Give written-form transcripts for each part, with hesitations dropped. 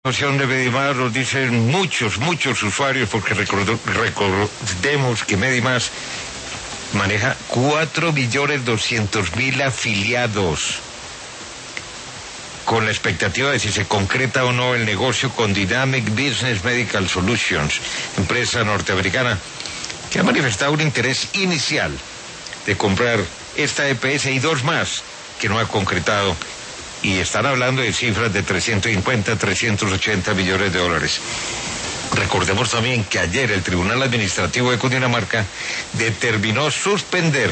de Medimás nos dicen muchos usuarios, porque recordemos que Medimás maneja 4.200.000 afiliados, con la expectativa de si se concreta o no el negocio con Dynamic Business Medical Solutions, empresa norteamericana, que ha manifestado un interés inicial de comprar esta EPS y dos más que no ha concretado, y están hablando de cifras de 380 millones de dólares. Recordemos también que ayer el Tribunal Administrativo de Cundinamarca determinó suspender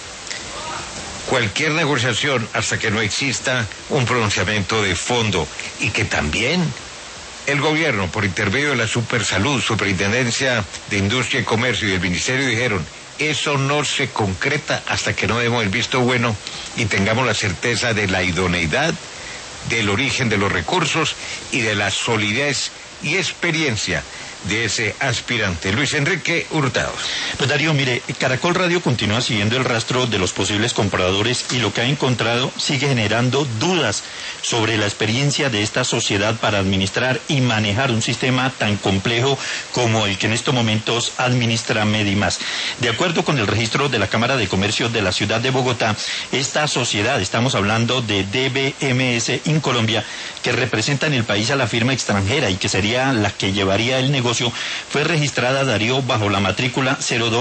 cualquier negociación hasta que no exista un pronunciamiento de fondo, y que también el gobierno, por intermedio de la Supersalud, Superintendencia de Industria y Comercio y el Ministerio, dijeron: eso no se concreta hasta que no demos el visto bueno y tengamos la certeza de la idoneidad, del origen de los recursos y de la solidez y experiencia de ese aspirante. Luis Enrique Hurtado. Pues Darío, mire, Caracol Radio continúa siguiendo el rastro de los posibles compradores, y lo que ha encontrado sigue generando dudas sobre la experiencia de esta sociedad para administrar y manejar un sistema tan complejo como el que en estos momentos administra Medimás. De acuerdo con el registro de la Cámara de Comercio de la ciudad de Bogotá, esta sociedad, estamos hablando de DBMS Incolombia, que representa en el país a la firma extranjera y que sería la que llevaría el negocio, fue registrada, Darío, bajo la matrícula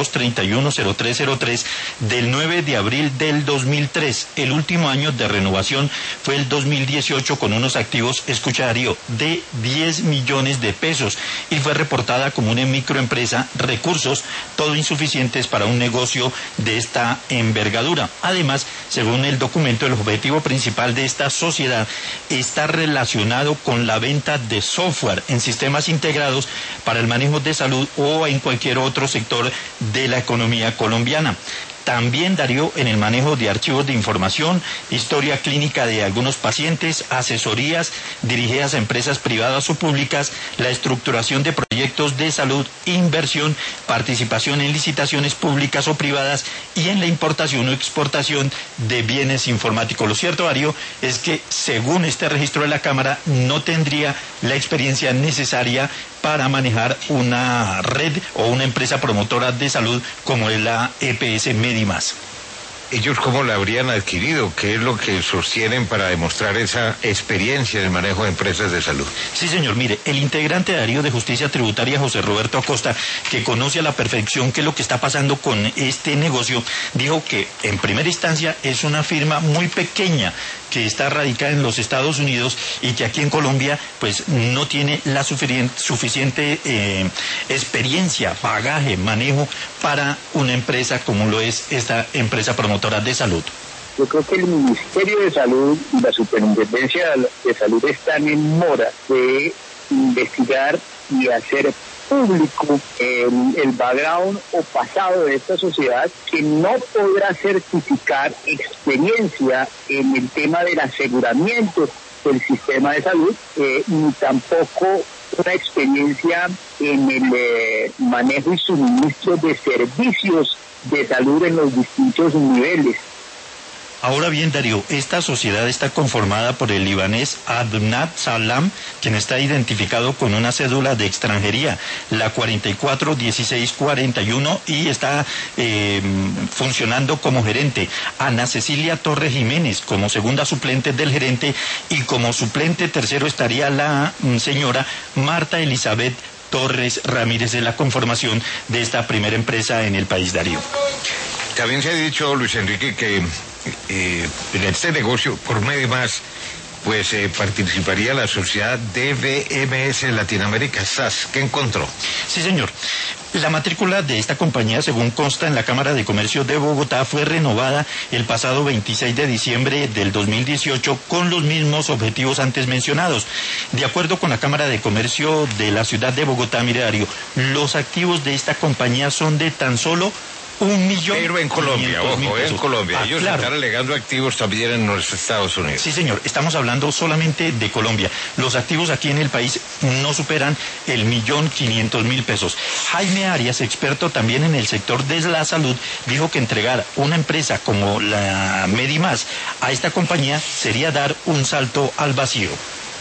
02310303 del 9 de abril del 2003. El último año de renovación fue el 2018, con unos activos, escucha Darío, de 10 millones de pesos, y fue reportada como una microempresa, recursos todo insuficientes para un negocio de esta envergadura. Además, según el documento, el objetivo principal de esta sociedad está relacionado con la venta de software en sistemas integrados para el manejo de salud o en cualquier otro sector de la economía colombiana. También, Darío, en el manejo de archivos de información, historia clínica de algunos pacientes, asesorías dirigidas a empresas privadas o públicas, la estructuración de proyectos de salud, inversión, participación en licitaciones públicas o privadas y en la importación o exportación de bienes informáticos. Lo cierto, Darío, es que según este registro de la Cámara, no tendría la experiencia necesaria para manejar una red o una empresa promotora de salud como es la EPS Medimás. ¿Ellos cómo la habrían adquirido? ¿Qué es lo que sostienen para demostrar esa experiencia en el manejo de empresas de salud? Sí, señor. Mire, el integrante, Darío, de Justicia Tributaria, José Roberto Acosta, que conoce a la perfección qué es lo que está pasando con este negocio, dijo que en primera instancia es una firma muy pequeña que está radicada en los Estados Unidos y que aquí en Colombia pues no tiene la suficiente experiencia, bagaje, manejo para una empresa como lo es esta empresa promotora de salud. Yo creo que el Ministerio de Salud y la Superintendencia de Salud están en mora de investigar y hacer público el background o pasado de esta sociedad, que no podrá certificar experiencia en el tema del aseguramiento del sistema de salud, ni tampoco una experiencia en el manejo y suministro de servicios de salud en los distintos niveles. Ahora bien, Darío, esta sociedad está conformada por el libanés Adnat Salam, quien está identificado con una cédula de extranjería, la 441641, y está funcionando como gerente. Ana Cecilia Torres Jiménez como segunda suplente del gerente, y como suplente tercero estaría la señora Marta Elizabeth Torres Ramírez, de la conformación de esta primera empresa en el país, Darío. También se ha dicho, Luis Enrique, que en este negocio, por Medimás, pues participaría la sociedad DBMS Latinoamérica SAS. ¿Qué encontró? Sí, señor. La matrícula de esta compañía, según consta en la Cámara de Comercio de Bogotá, fue renovada el pasado 26 de diciembre del 2018 con los mismos objetivos antes mencionados. De acuerdo con la Cámara de Comercio de la ciudad de Bogotá, mire, Darío, los activos de esta compañía son de tan solo 1.000.000. Pero en Colombia, ojo, en Colombia. Ellos claro, están alegando activos también en los Estados Unidos. Sí, señor. Estamos hablando solamente de Colombia. Los activos aquí en el país no superan el 1.500.000 pesos. Jaime Arias, experto también en el sector de la salud, dijo que entregar una empresa como la Medimás a esta compañía sería dar un salto al vacío.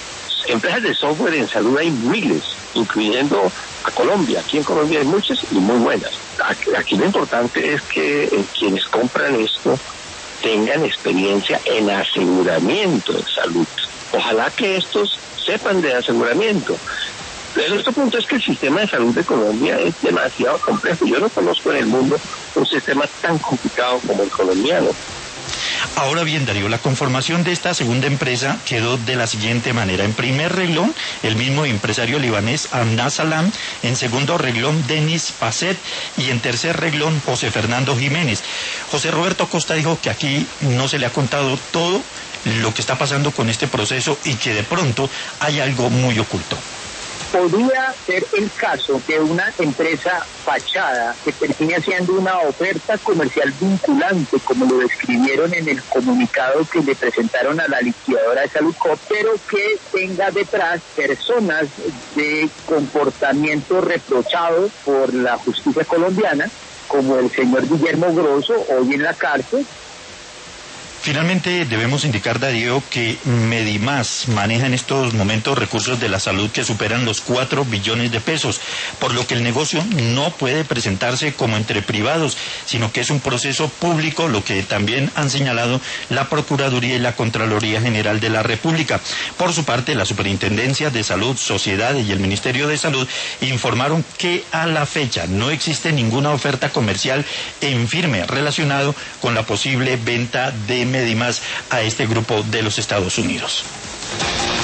Empresas de software en salud hay miles, incluyendo a Colombia. Aquí en Colombia hay muchas y muy buenas. Aquí lo importante es que quienes compran esto tengan experiencia en aseguramiento de salud. Ojalá que estos sepan de aseguramiento. Pero otro punto es que el sistema de salud de Colombia es demasiado complejo. Yo no conozco en el mundo un sistema tan complicado como el colombiano. Ahora bien, Darío, la conformación de esta segunda empresa quedó de la siguiente manera. En primer renglón, el mismo empresario libanés Amna Salam. En segundo renglón, Denis Passet. Y en tercer renglón, José Fernando Jiménez. José Roberto Costa dijo que aquí no se le ha contado todo lo que está pasando con este proceso y que de pronto hay algo muy oculto. Podría ser el caso de una empresa fachada que termine haciendo una oferta comercial vinculante, como lo describieron en el comunicado que le presentaron a la liquidadora de Saludcop, pero que tenga detrás personas de comportamiento reprochado por la justicia colombiana, como el señor Guillermo Grosso, hoy en la cárcel. Finalmente, debemos indicar, Darío, que Medimás maneja en estos momentos recursos de la salud que superan los 4 billones de pesos, por lo que el negocio no puede presentarse como entre privados, sino que es un proceso público, lo que también han señalado la Procuraduría y la Contraloría General de la República. Por su parte, la Superintendencia de Salud, Sociedades y el Ministerio de Salud informaron que a la fecha no existe ninguna oferta comercial en firme relacionado con la posible venta de Medimás a este grupo de los Estados Unidos.